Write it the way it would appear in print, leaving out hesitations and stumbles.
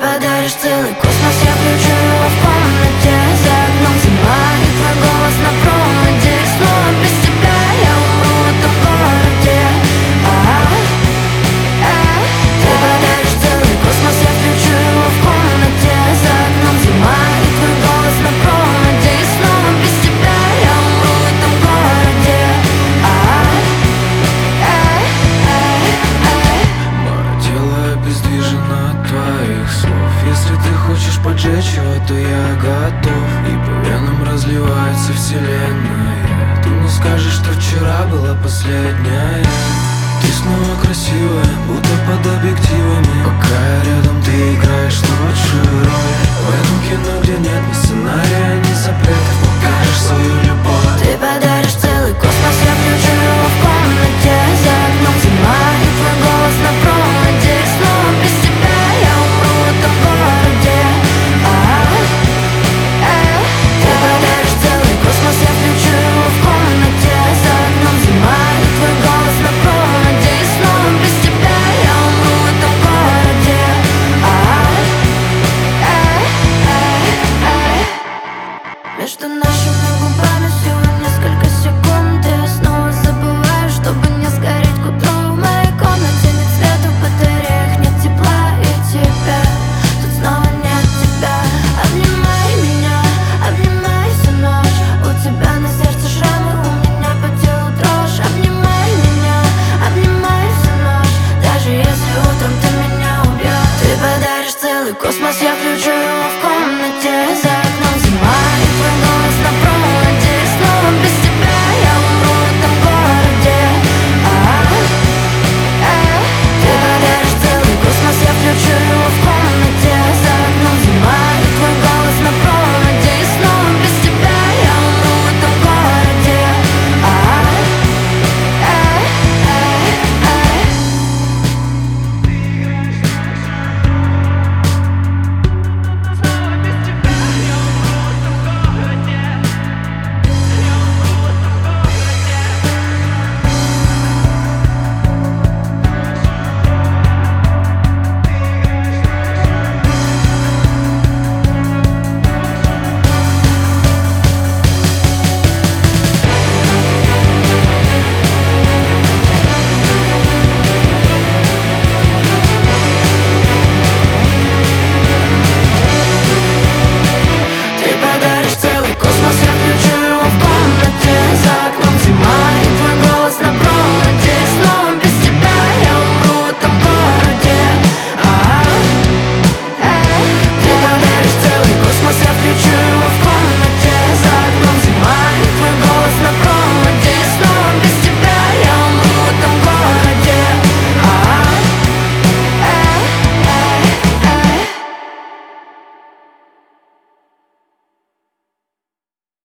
подаришь целый космос, я включу его в комнате. За окном зима и твой голос на проводе. И снова без тебя я умру в этом городе. Ты подаришь целый космос, я включу его в комнате. За окном зима и твой голос на проводе. И снова без тебя я умру в этом городе. Мое тело обездвижено от твоих слов. Если ты хочешь поджечь его, то я готов. И по венам разливается вселенная. Ты не скажешь, что вчера была последняя. Ты снова красивая, будто под объективами. Пока я рядом, ты играешь лучшую роль. В этом кино, где нет ни сценария, ни запретов, покажешь свою любовь. Ты подаришь целый космос, я включу его в комнате. За окном зима и твой голос на проводе. И снова без тебя я умру в этом городе. Ты подаришь целый космос, я включу его в комнате. За окном зима и твой голос на проводе. И снова без тебя я умру в этом городе. Между нами